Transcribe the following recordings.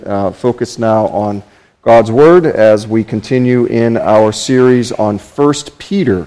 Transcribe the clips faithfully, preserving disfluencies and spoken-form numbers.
Uh, focus now on God's Word as we continue in our series on First Peter.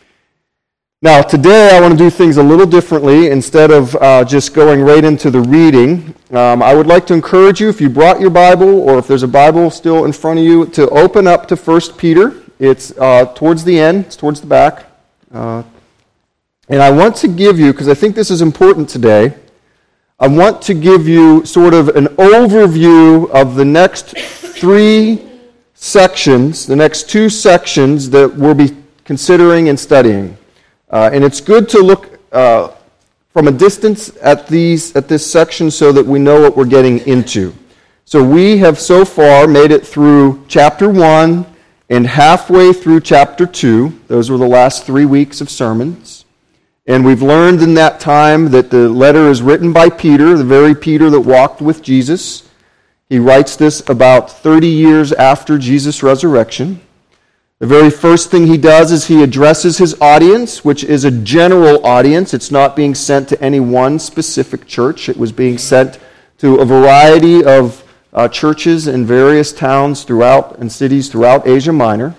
Now, today I want to do things a little differently. Instead of uh, just going right into the reading, um, I would like to encourage you, if you brought your Bible or if there's a Bible still in front of you, to open up to First Peter. It's uh, towards the end, it's towards the back. Uh, and I want to give you, because I think this is important today, I want to give you sort of an overview of the next three sections, the next two sections that we'll be considering and studying. Uh, and it's good to look uh, from a distance at these at this section so that we know what we're getting into. So we have so far made it through chapter one and halfway through chapter two. Those were the last three weeks of sermons. And we've learned in that time that the letter is written by Peter, the very Peter that walked with Jesus. He writes this about thirty years after Jesus' resurrection. The very first thing he does is he addresses his audience, which is a general audience. It's not being sent to any one specific church. It was being sent to a variety of uh, churches in various towns throughout and cities throughout Asia Minor.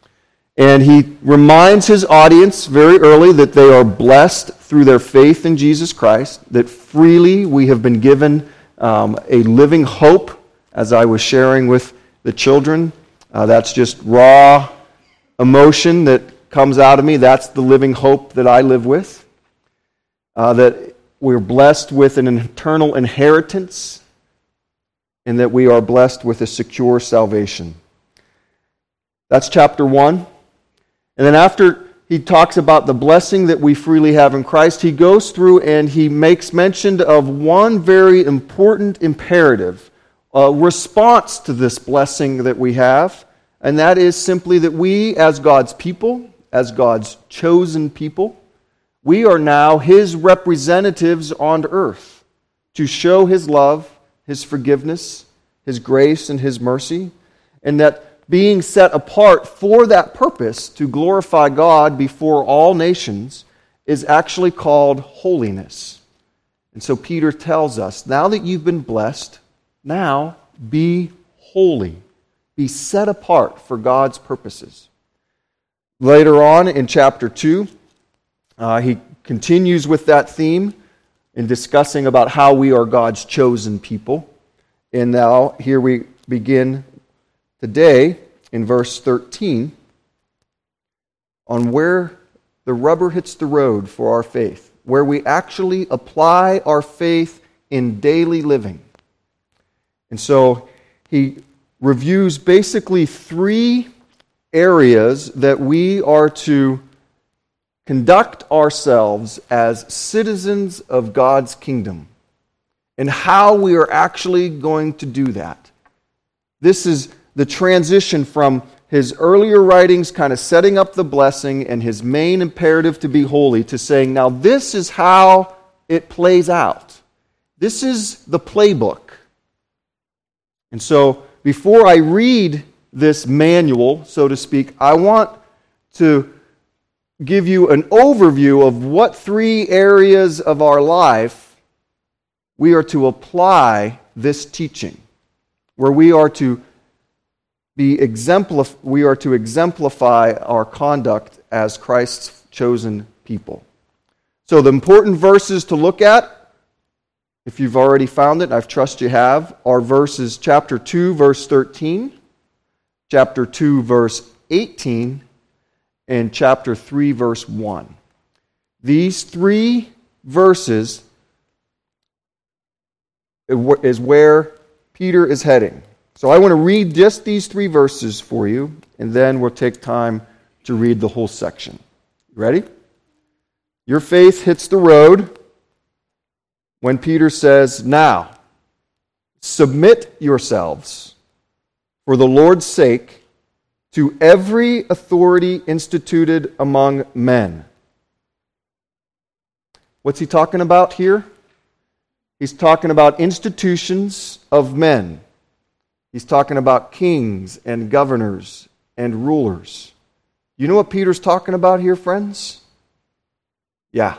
And he reminds his audience very early that they are blessed through their faith in Jesus Christ, that freely we have been given um, a living hope, as I was sharing with the children. Uh, that's just raw emotion that comes out of me. That's the living hope that I live with. Uh, that we're blessed with an eternal inheritance, and that we are blessed with a secure salvation. That's chapter one. And then after he talks about the blessing that we freely have in Christ, he goes through and he makes mention of one very important imperative, a response to this blessing that we have, and that is simply that we, as God's people, as God's chosen people, we are now his representatives on earth to show his love, his forgiveness, his grace, and his mercy, and that being set apart for that purpose to glorify God before all nations is actually called holiness. And so Peter tells us, now that you've been blessed, now be holy. Be set apart for God's purposes. Later on in chapter two, uh, he continues with that theme in discussing about how we are God's chosen people. And now here we begin today, in verse thirteen, on where the rubber hits the road for our faith, where we actually apply our faith in daily living. And so he reviews basically three areas that we are to conduct ourselves as citizens of God's kingdom, and how we are actually going to do that. This is the transition from his earlier writings kind of setting up the blessing and his main imperative to be holy to saying, now this is how it plays out. This is the playbook. And so before I read this manual, so to speak, I want to give you an overview of what three areas of our life we are to apply this teaching, where we are to Be exemplif- we are to exemplify our conduct as Christ's chosen people. So the important verses to look at, if you've already found it, I trust you have, are verses chapter two, verse thirteen, chapter two, verse eighteen, and chapter three, verse one. These three verses is where Peter is heading. So I want to read just these three verses for you, and then we'll take time to read the whole section. Ready? Your faith hits the road when Peter says, now, submit yourselves for the Lord's sake to every authority instituted among men. What's he talking about here? He's talking about institutions of men. He's talking about kings and governors and rulers. You know what Peter's talking about here, friends? Yeah.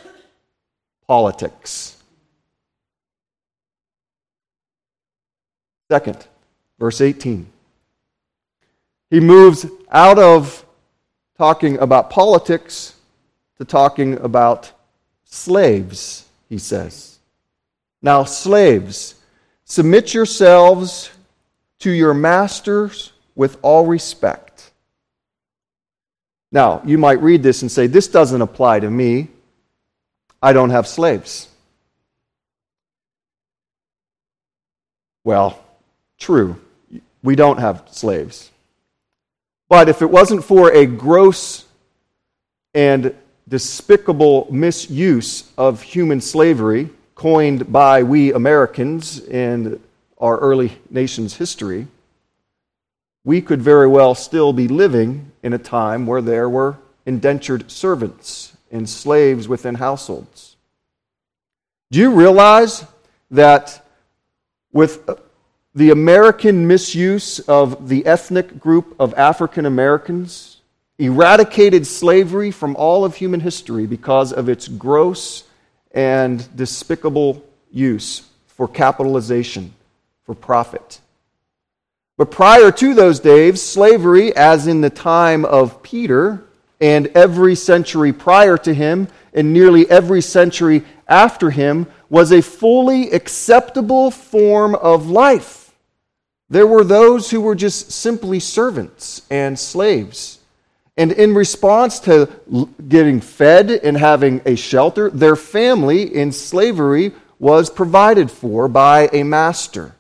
Politics. Second, verse eighteen. He moves out of talking about politics to talking about slaves, he says. Now, slaves, submit yourselves to your masters with all respect. Now, you might read this and say, this doesn't apply to me. I don't have slaves. Well, true. We don't have slaves. But if it wasn't for a gross and despicable misuse of human slavery coined by we Americans in our early nation's history, we could very well still be living in a time where there were indentured servants and slaves within households. Do you realize that with the American misuse of the ethnic group of African Americans eradicated slavery from all of human history because of its gross and despicable use for capitalization, for profit? But prior to those days, slavery, as in the time of Peter and every century prior to him and nearly every century after him, was a fully acceptable form of life. There were those who were just simply servants and slaves. And in response to getting fed and having a shelter, their family in slavery was provided for by a master.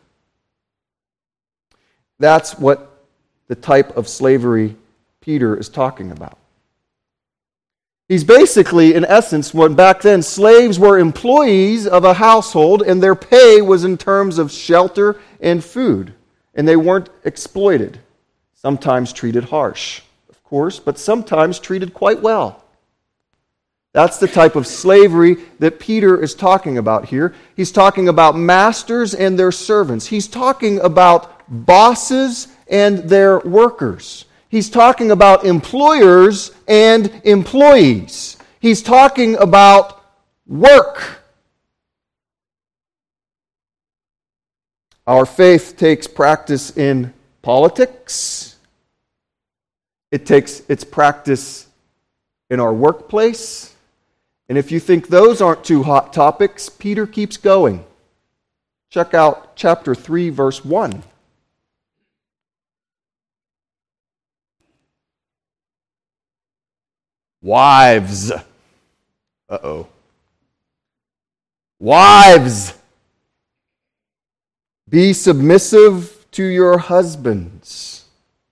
That's what the type of slavery Peter is talking about. He's basically, in essence, when back then slaves were employees of a household and their pay was in terms of shelter and food. And they weren't exploited. Sometimes treated harsh, of course, but sometimes treated quite well. That's the type of slavery that Peter is talking about here. He's talking about masters and their servants. He's talking about bosses and their workers. He's talking about employers and employees. He's talking about work. Our faith takes practice in politics. It takes its practice in our workplace. And if you think those aren't two hot topics, Peter keeps going. Check out chapter three, verse one. Wives. Uh-oh. Wives. Be submissive to your husbands.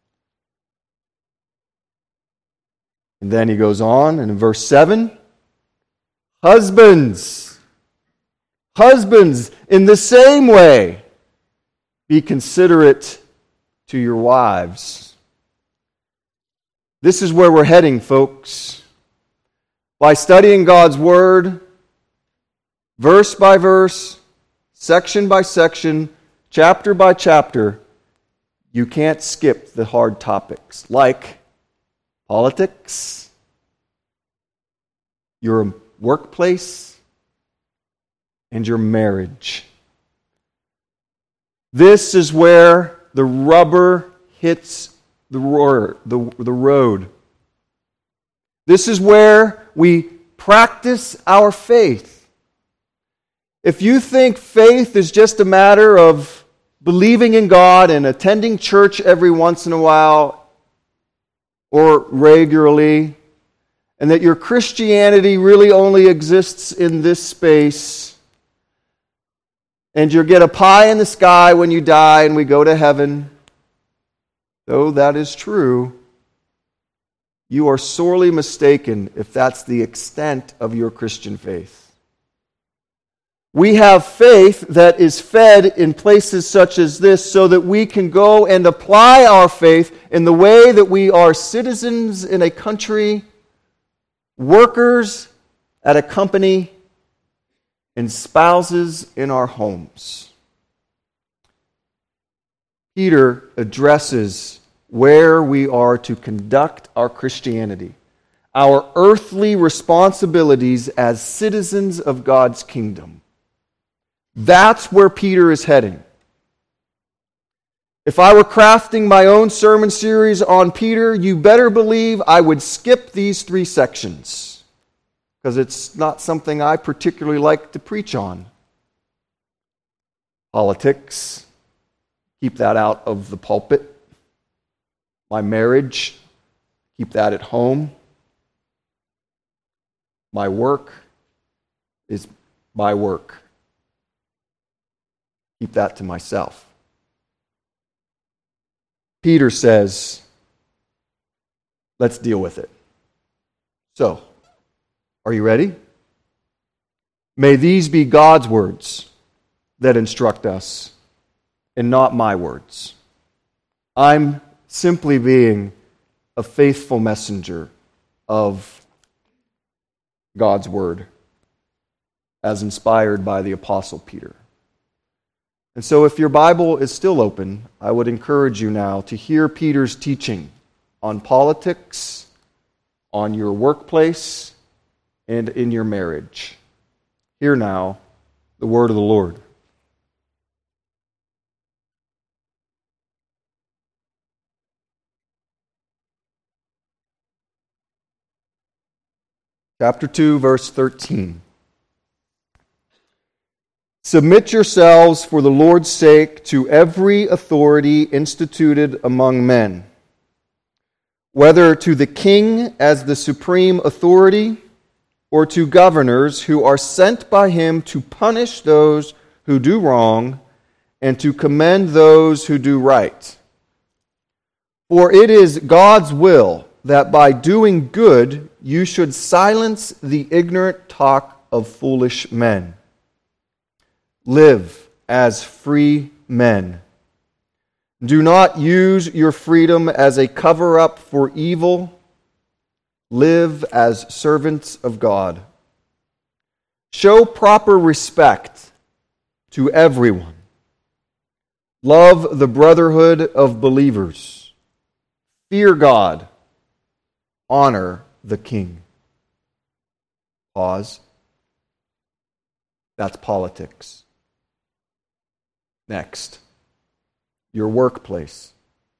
And then he goes on, and in verse seven, husbands, husbands, in the same way, be considerate to your wives. This is where we're heading, folks. By studying God's Word, verse by verse, section by section, chapter by chapter, you can't skip the hard topics like politics, your workplace, and your marriage. This is where the rubber hits the road. The, the road. This is where we practice our faith. If you think faith is just a matter of believing in God and attending church every once in a while or regularly, and that your Christianity really only exists in this space, and you'll get a pie in the sky when you die and we go to heaven, though that is true, you are sorely mistaken if that's the extent of your Christian faith. We have faith that is fed in places such as this so that we can go and apply our faith in the way that we are citizens in a country, workers at a company, and spouses in our homes. Peter addresses where we are to conduct our Christianity, our earthly responsibilities as citizens of God's kingdom. That's where Peter is heading. If I were crafting my own sermon series on Peter, you better believe I would skip these three sections, because it's not something I particularly like to preach on. Politics, keep that out of the pulpit. My marriage, keep that at home. My work is my work. Keep that to myself. Peter says, let's deal with it. So, are you ready? May these be God's words that instruct us, and not my words. I'm simply being a faithful messenger of God's word, as inspired by the Apostle Peter. And so if your Bible is still open, I would encourage you now to hear Peter's teaching on politics, on your workplace, and in your marriage. Hear now the word of the Lord. Chapter two, verse thirteen. Submit yourselves for the Lord's sake to every authority instituted among men, whether to the king as the supreme authority, or to governors who are sent by him to punish those who do wrong and to commend those who do right. For it is God's will that by doing good you should silence the ignorant talk of foolish men. Live as free men. Do not use your freedom as a cover-up for evil. Live as servants of God. Show proper respect to everyone. Love the brotherhood of believers. Fear God. Honor the king. Pause. That's politics. Next, your workplace.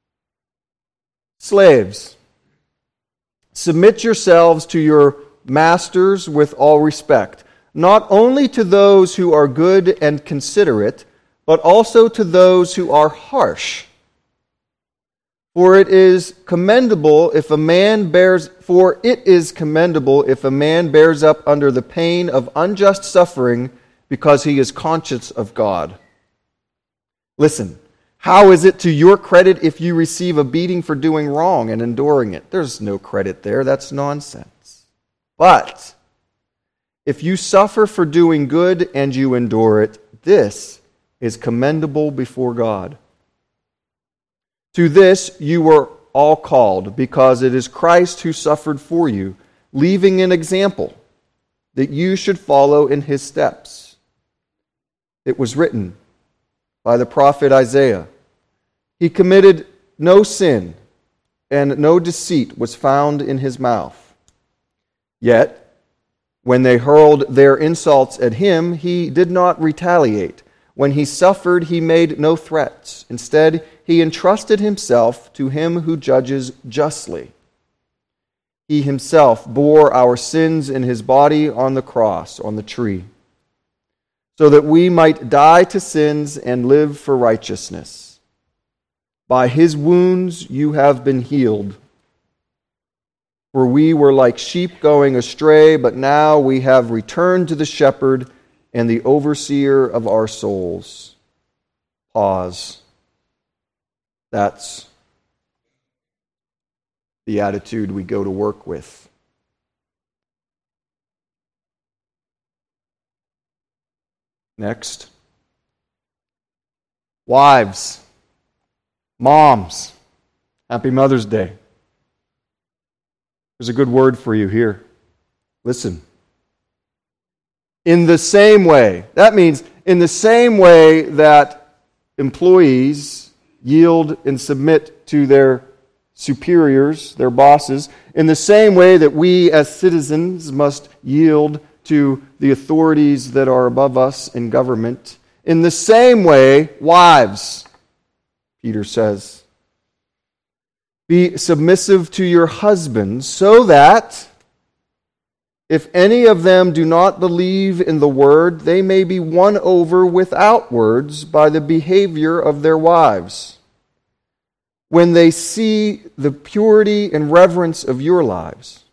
Slaves, submit yourselves to your masters with all respect, not only to those who are good and considerate, but also to those who are harsh. For it is commendable if a man bears for it is commendable if a man bears up under the pain of unjust suffering because he is conscious of God. Listen, how is it to your credit if you receive a beating for doing wrong and enduring it? There's no credit there. That's nonsense. But if you suffer for doing good and you endure it, this is commendable before God. To this you were all called, because it is Christ who suffered for you, leaving an example that you should follow in his steps. It was written by the prophet Isaiah, he committed no sin, and no deceit was found in his mouth. Yet, when they hurled their insults at him, he did not retaliate. When he suffered, he made no threats. Instead, he entrusted himself to him who judges justly. He himself bore our sins in his body on the cross, on the tree, so that we might die to sins and live for righteousness. By his wounds you have been healed. For we were like sheep going astray, but now we have returned to the shepherd and the overseer of our souls. Pause. That's the attitude we go to work with. Next. Wives, moms, happy Mother's Day. There's a good word for you here. Listen. In the same way, that means in the same way that employees yield and submit to their superiors, their bosses, in the same way that we as citizens must yield to the authorities that are above us in government. In the same way, wives, Peter says. Be submissive to your husbands, so that if any of them do not believe in the word, they may be won over without words by the behavior of their wives, when they see the purity and reverence of your lives.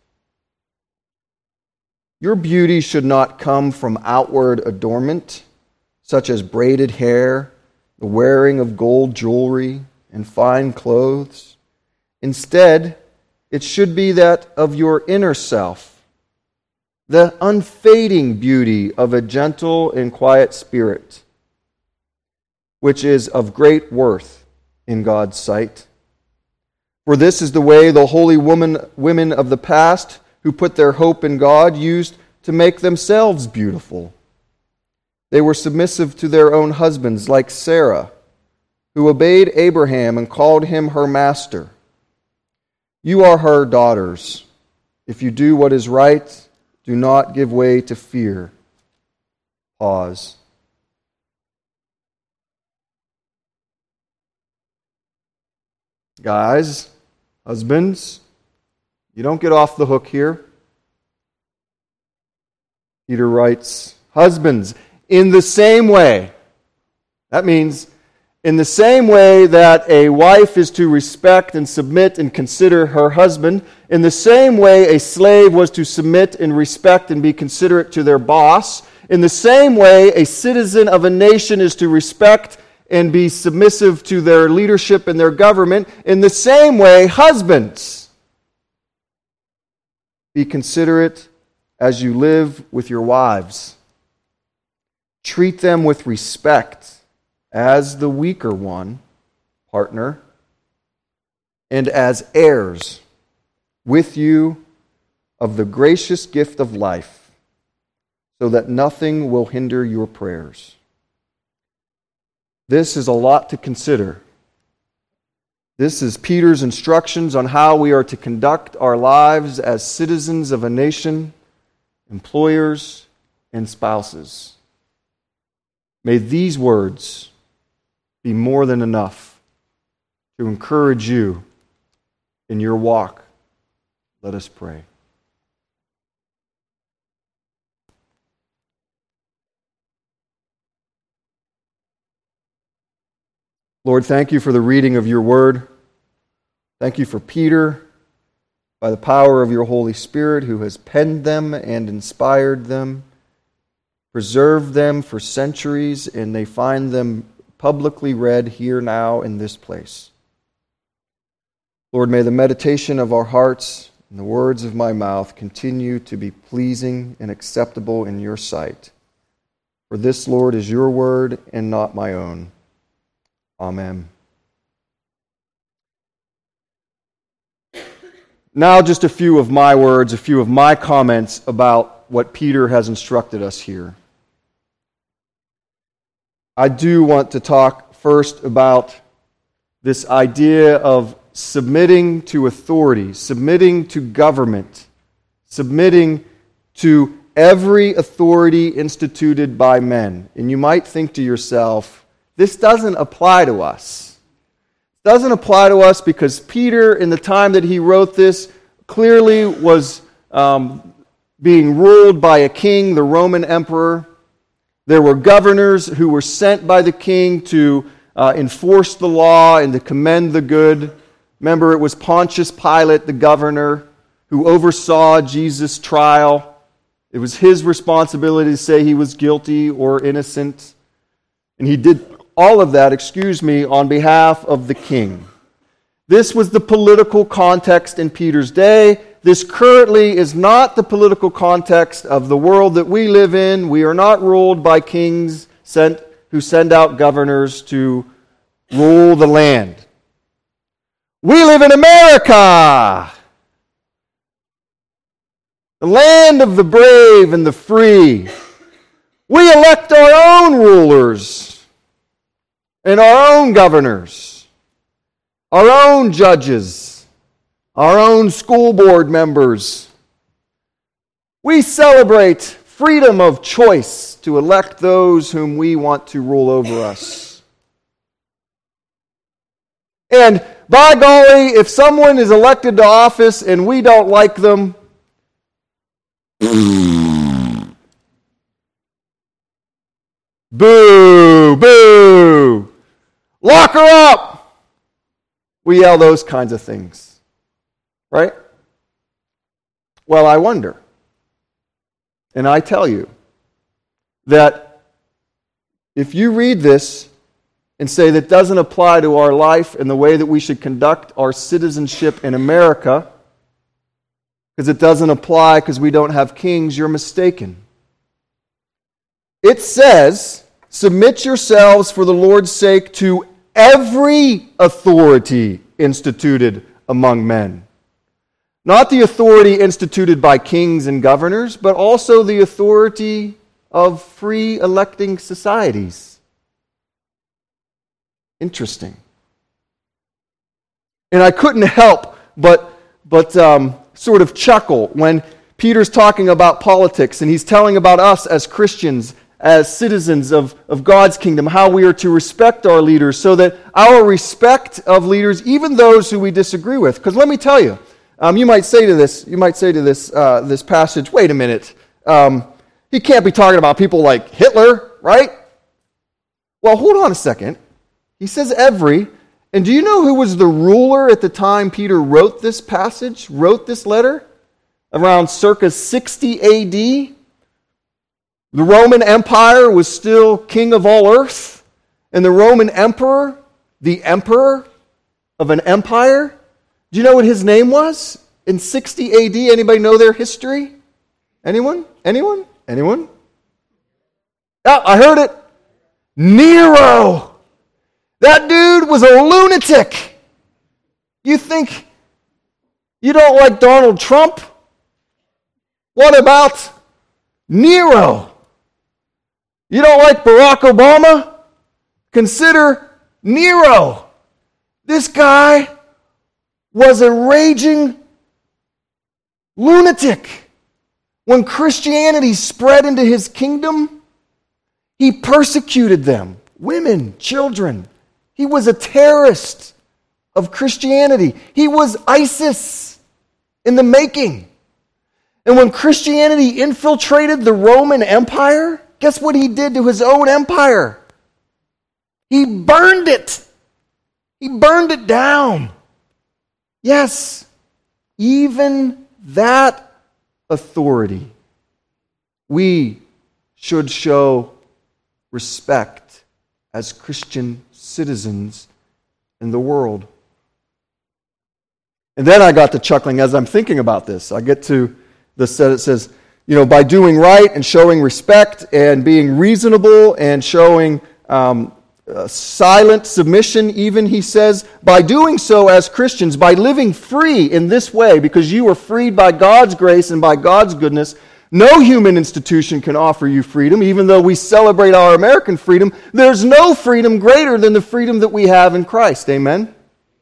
Your beauty should not come from outward adornment, such as braided hair, the wearing of gold jewelry, and fine clothes. Instead, it should be that of your inner self, the unfading beauty of a gentle and quiet spirit, which is of great worth in God's sight. For this is the way the holy woman, women of the past, who put their hope in God, used to make themselves beautiful. They were submissive to their own husbands, like Sarah, who obeyed Abraham and called him her master. You are her daughters. If you do what is right, do not give way to fear. Pause. Guys, husbands, you don't get off the hook here. Peter writes, husbands, in the same way. That means in the same way that a wife is to respect and submit and consider her husband, in the same way a slave was to submit and respect and be considerate to their boss, in the same way a citizen of a nation is to respect and be submissive to their leadership and their government, in the same way, husbands, be considerate as you live with your wives. Treat them with respect as the weaker one, partner, and as heirs with you of the gracious gift of life, so that nothing will hinder your prayers. This is a lot to consider. This is Peter's instructions on how we are to conduct our lives as citizens of a nation, employers, and spouses. May these words be more than enough to encourage you in your walk. Let us pray. Lord, thank you for the reading of your word. Thank you for Peter, by the power of your Holy Spirit, who has penned them and inspired them, preserved them for centuries, and they find them publicly read here now in this place. Lord, may the meditation of our hearts and the words of my mouth continue to be pleasing and acceptable in your sight. For this, Lord, is your word and not my own. Amen. Now just a few of my words, a few of my comments about what Peter has instructed us here. I do want to talk first about this idea of submitting to authority, submitting to government, submitting to every authority instituted by men. And you might think to yourself, this doesn't apply to us. It doesn't apply to us because Peter, in the time that he wrote this, clearly was um, being ruled by a king, the Roman emperor. There were governors who were sent by the king to uh, enforce the law and to commend the good. Remember, it was Pontius Pilate, the governor, who oversaw Jesus' trial. It was his responsibility to say he was guilty or innocent. And he did all of that, excuse me, on behalf of the king. This was the political context in Peter's day. This currently is not the political context of the world that we live in. We are not ruled by kings sent who send out governors to rule the land. We live in America, the land of the brave and the free. We elect our own rulers and our own governors, our own judges, our own school board members. We celebrate freedom of choice to elect those whom we want to rule over us. And by golly, if someone is elected to office and we don't like them, boo, boo, lock her up. We yell those kinds of things, right? Well, I wonder, and I tell you, that if you read this and say that doesn't apply to our life and the way that we should conduct our citizenship in America, because it doesn't apply because we don't have kings, you're mistaken. It says, submit yourselves for the Lord's sake to every authority instituted among men. Not the authority instituted by kings and governors, but also the authority of free electing societies. Interesting. And I couldn't help but, but um, sort of chuckle when Peter's talking about politics and he's telling about us as Christians, as citizens of, of God's kingdom, how we are to respect our leaders so that our respect of leaders, even those who we disagree with, because let me tell you, um, you might say to this, you might say to this, uh, this passage, wait a minute, um, he can't be talking about people like Hitler, right? Well, hold on a second. He says every, and do you know who was the ruler at the time Peter wrote this passage, wrote this letter? Around circa sixty A D? The Roman Empire was still king of all earth, and the Roman emperor, the emperor of an empire, do you know what his name was in sixty A D? Anybody know their history? Anyone? Anyone? Anyone? Yeah, I heard it. Nero. That dude was a lunatic. You think you don't like Donald Trump? What about Nero? You don't like Barack Obama? Consider Nero. This guy was a raging lunatic. When Christianity spread into his kingdom, he persecuted them, women, children. He was a terrorist of Christianity. He was ISIS in the making. And when Christianity infiltrated the Roman Empire, guess what he did to his own empire? He burned it. He burned it down. Yes, even that authority, we should show respect as Christian citizens in the world. And then I got to chuckling as I'm thinking about this. I get to the set, it says, you know, by doing right and showing respect and being reasonable and showing um, uh, silent submission, even, he says, by doing so as Christians, by living free in this way, because you are freed by God's grace and by God's goodness, no human institution can offer you freedom. Even though we celebrate our American freedom, there's no freedom greater than the freedom that we have in Christ. Amen?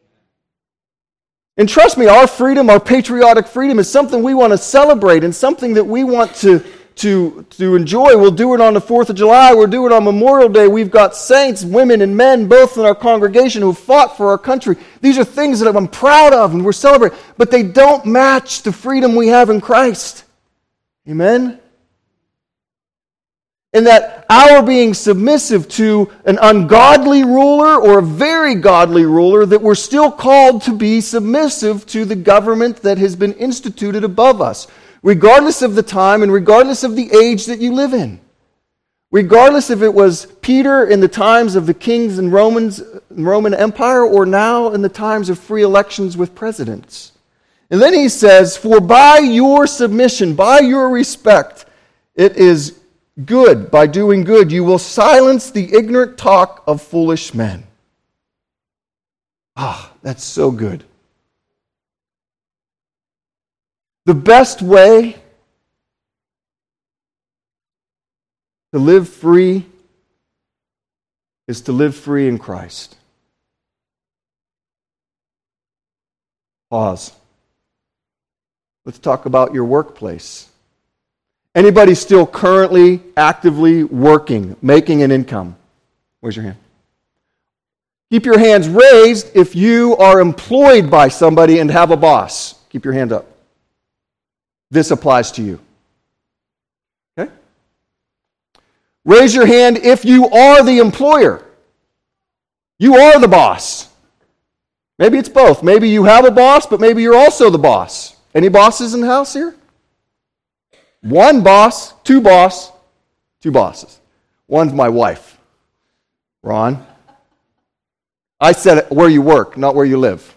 And trust me, our freedom, our patriotic freedom, is something we want to celebrate and something that we want to, to, to enjoy. We'll do it on the fourth of July. We'll do it on Memorial Day. We've got saints, women, and men, both in our congregation, who fought for our country. These are things that I'm proud of and we're celebrating. But they don't match the freedom we have in Christ. Amen? And that our being submissive to an ungodly ruler or a very godly ruler, that we're still called to be submissive to the government that has been instituted above us, regardless of the time and regardless of the age that you live in. Regardless if it was Peter in the times of the kings and Romans, Roman Empire, or now in the times of free elections with presidents. And then he says, for by your submission, by your respect, it is good, by doing good, you will silence the ignorant talk of foolish men. Ah, that's so good. The best way to live free is to live free in Christ. Pause. Let's talk about your workplace. Anybody still currently, actively working, making an income? Raise your hand. Keep your hands raised if you are employed by somebody and have a boss. Keep your hand up. This applies to you. Okay? Raise your hand if you are the employer. You are the boss. Maybe it's both. Maybe you have a boss, but maybe you're also the boss. Any bosses in the house here? One boss, two boss, two bosses. One's my wife, Ron. I said it where you work, not where you live.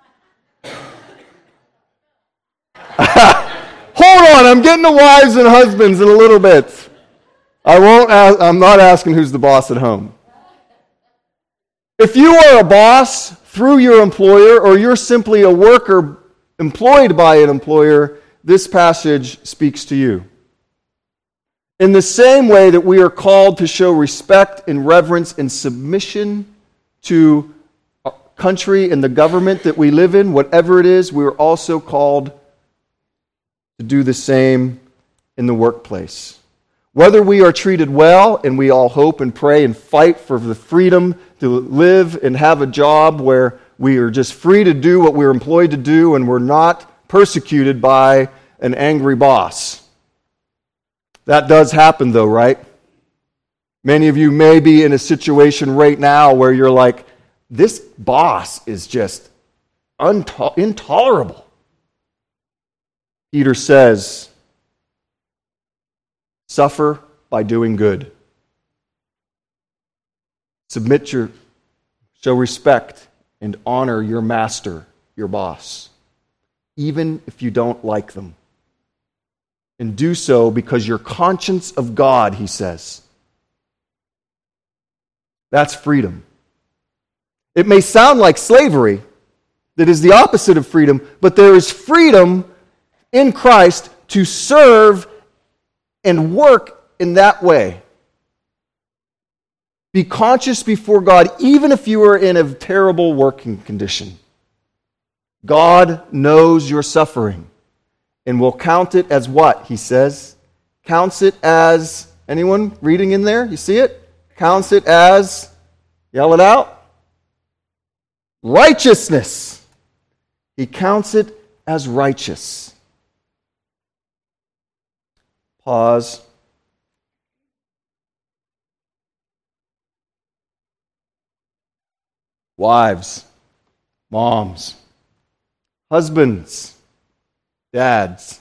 Hold on, I'm getting to wives and husbands in a little bit. I won't ask, I'm not asking who's the boss at home. If you are a boss through your employer, or you're simply a worker employed by an employer, this passage speaks to you. In the same way that we are called to show respect and reverence and submission to a country and the government that we live in, whatever it is, we are also called to do the same in the workplace. Whether we are treated well, and we all hope and pray and fight for the freedom to live and have a job where we are just free to do what we're employed to do and we're not persecuted by an angry boss. That does happen though, right? Many of you may be in a situation right now where you're like, this boss is just unto- intolerable. Peter says, suffer by doing good. Submit your, show respect and honor your master, your boss, even if you don't like them. And do so because you're conscious of God, he says. That's freedom. It may sound like slavery, that is the opposite of freedom, but there is freedom in Christ to serve and work in that way. Be conscious before God, even if you are in a terrible working condition. God knows your suffering and will count it as what? He says, counts it as, anyone reading in there? You see it? Counts it as, yell it out, righteousness. He counts it as righteous. Pause. Wives, moms, husbands, dads.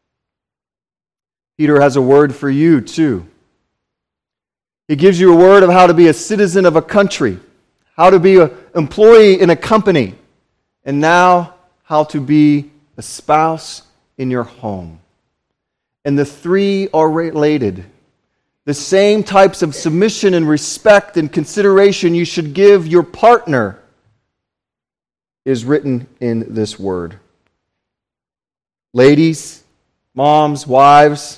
Peter has a word for you too. He gives you a word of how to be a citizen of a country, how to be an employee in a company, and now how to be a spouse in your home. And the three are related. The same types of submission and respect and consideration you should give your partner is written in this word. Ladies, moms, wives,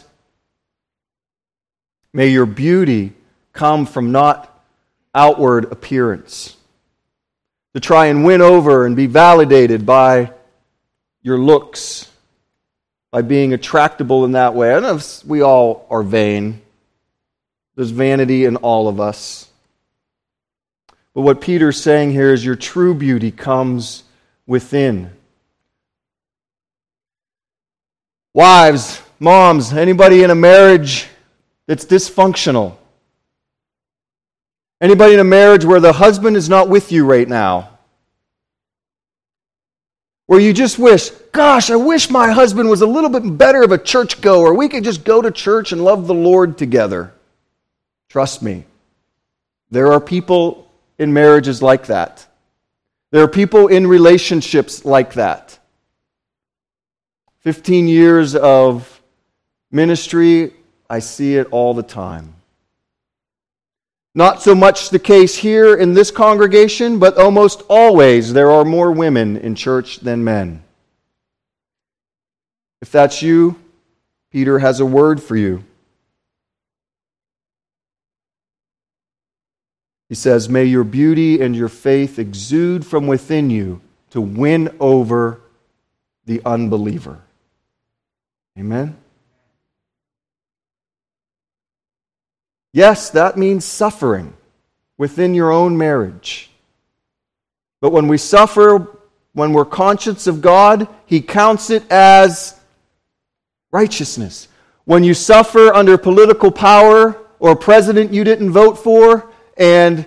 may your beauty come from not outward appearance, to try and win over and be validated by your looks, by being attractable in that way. I know we all are vain. There's vanity in all of us. But what Peter's saying here is your true beauty comes within. Wives, moms, anybody in a marriage that's dysfunctional? Anybody in a marriage where the husband is not with you right now? Where you just wish, gosh, I wish my husband was a little bit better of a churchgoer. We could just go to church and love the Lord together. Trust me, there are people in marriages like that. There are people in relationships like that. Fifteen years of ministry, I see it all the time. Not so much the case here in this congregation, but almost always there are more women in church than men. If that's you, Peter has a word for you. He says, may your beauty and your faith exude from within you to win over the unbeliever. Amen? Yes, that means suffering within your own marriage. But when we suffer, when we're conscious of God, He counts it as righteousness. When you suffer under political power or a president you didn't vote for, and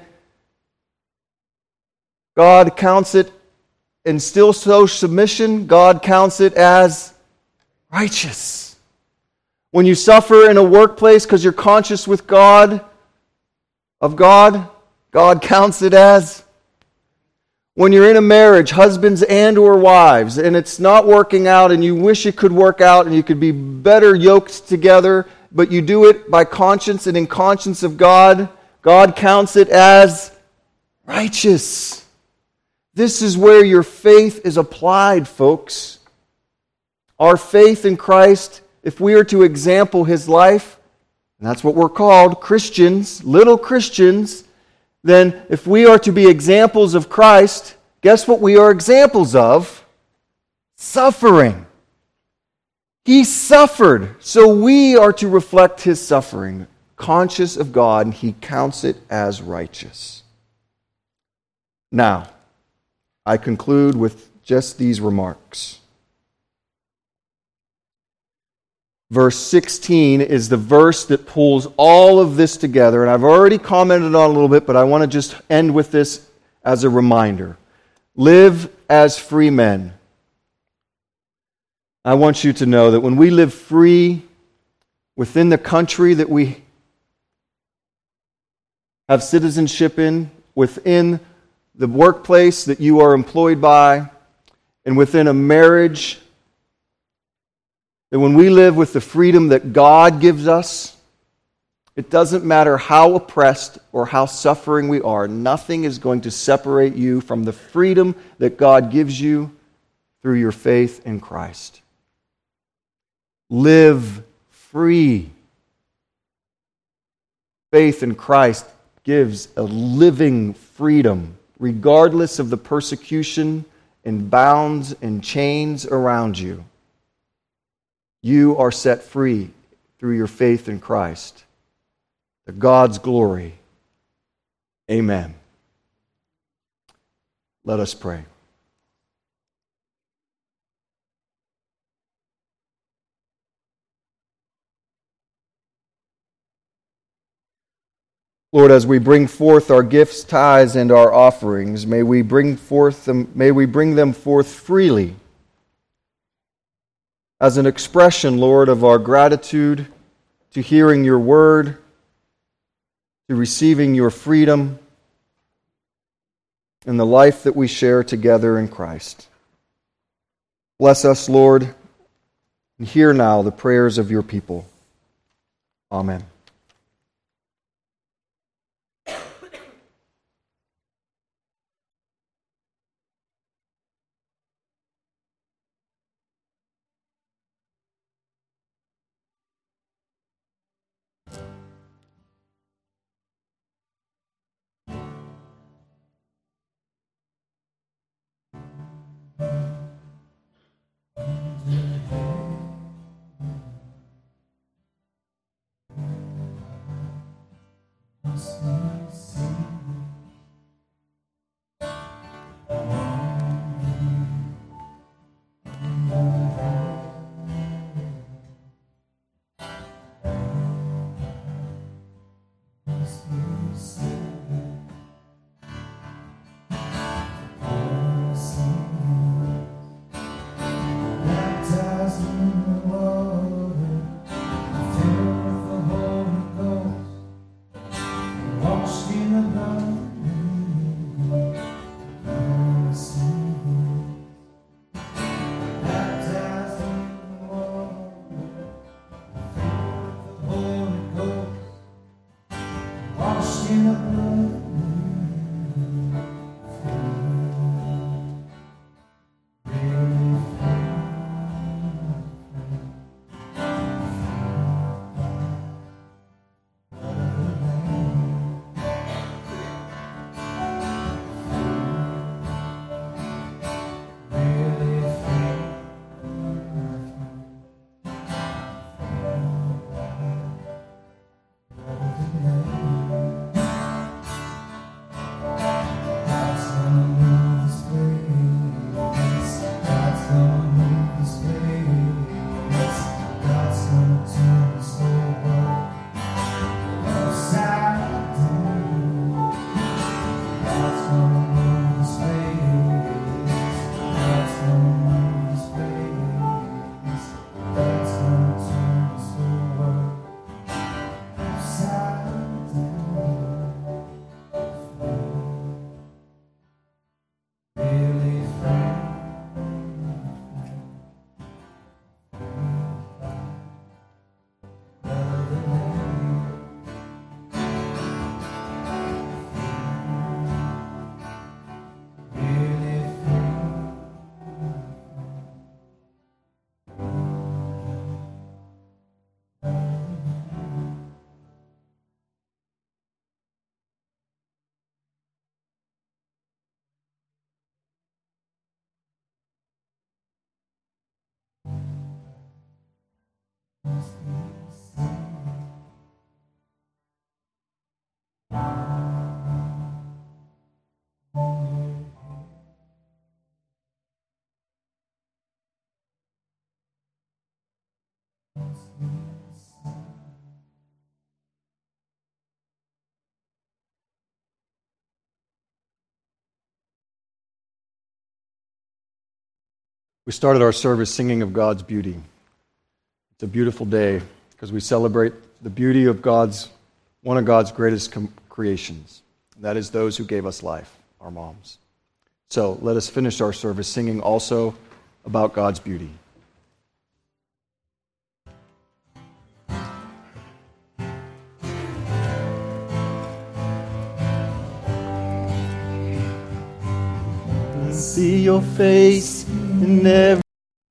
God counts it and still shows submission, God counts it as righteous. When you suffer in a workplace because you're conscious with God, of God, God counts it as. When you're in a marriage, husbands and or wives, and it's not working out and you wish it could work out and you could be better yoked together, but you do it by conscience and in conscience of God, God counts it as righteous. This is where your faith is applied, folks. Our faith in Christ, if we are to example His life, and that's what we're called, Christians, little Christians, then if we are to be examples of Christ, guess what we are examples of? Suffering. He suffered, so we are to reflect His suffering, conscious of God, and He counts it as righteous. Now, I conclude with just these remarks. Verse sixteen is the verse that pulls all of this together, and I've already commented on it a little bit, but I want to just end with this as a reminder. Live as free men. I want you to know that when we live free within the country that we have citizenship in, within the workplace that you are employed by, and within a marriage, that when we live with the freedom that God gives us, it doesn't matter how oppressed or how suffering we are, nothing is going to separate you from the freedom that God gives you through your faith in Christ. Live free. Faith in Christ gives a living freedom, regardless of the persecution and bounds and chains around you. You are set free through your faith in Christ. To God's glory. Amen. Let us pray. Lord, as we bring forth our gifts, tithes, and our offerings, may we bring forth them, may we bring them forth freely, as an expression, Lord, of our gratitude to hearing your word, to receiving your freedom, and the life that we share together in Christ. Bless us, Lord, and hear now the prayers of your people. Amen. We started our service singing of God's beauty. It's a beautiful day because we celebrate the beauty of God's, one of God's greatest com- creations. And that is those who gave us life, our moms. So let us finish our service singing also about God's beauty. See your face in every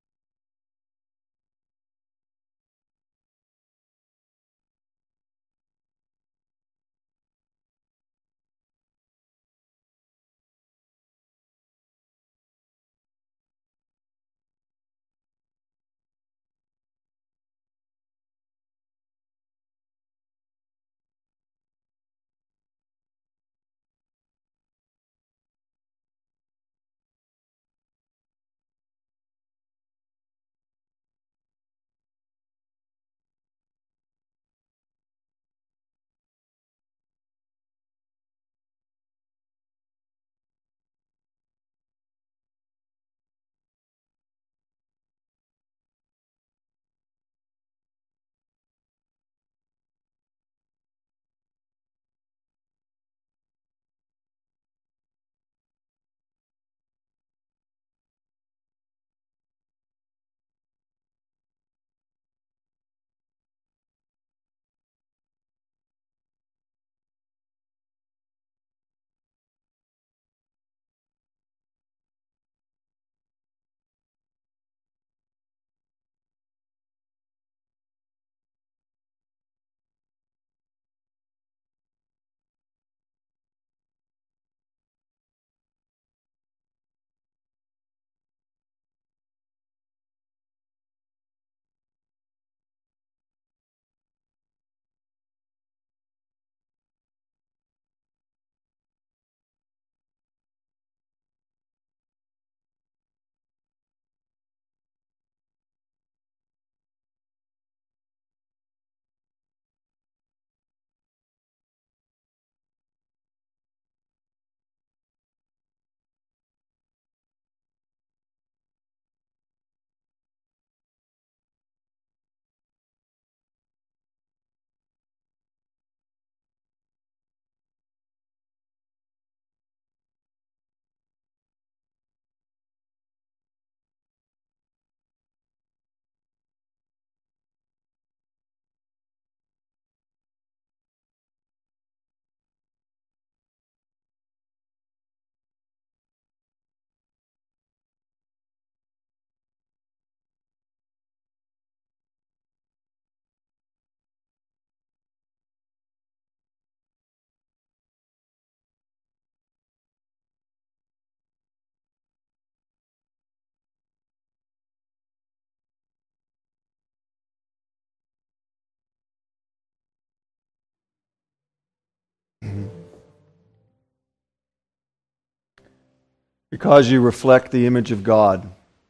because you reflect the image of God,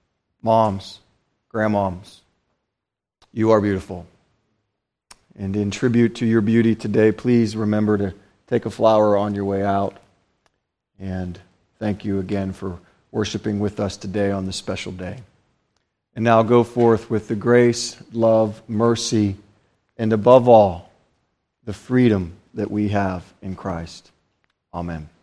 moms, grandmoms, you are beautiful. And in tribute to your beauty today, please remember to take a flower on your way out. And thank you again for worshiping with us today on this special day. And now go forth with the grace, love, mercy, and above all, the freedom that we have in Christ. Amen.